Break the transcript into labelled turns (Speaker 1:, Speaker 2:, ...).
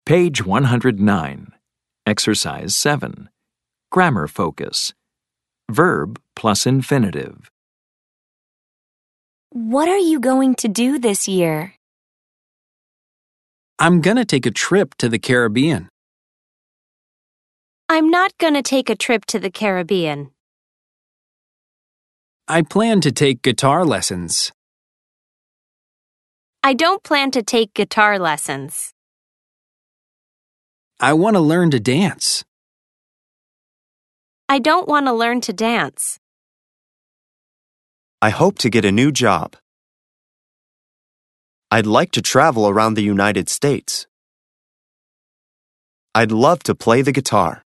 Speaker 1: Page 109. Exercise 7. Grammar focus. Verb plus infinitive.
Speaker 2: What are you going to do this year?
Speaker 3: I'm gonna take a trip to the Caribbean.
Speaker 2: I'm not going to take a trip to the Caribbean.
Speaker 3: I plan to take guitar lessons.
Speaker 2: I don't plan to take guitar lessons.
Speaker 3: I want to learn to dance.
Speaker 2: I don't want to learn to dance.
Speaker 4: I hope to get a new job. I'd like to travel around the United States. I'd love to play the guitar.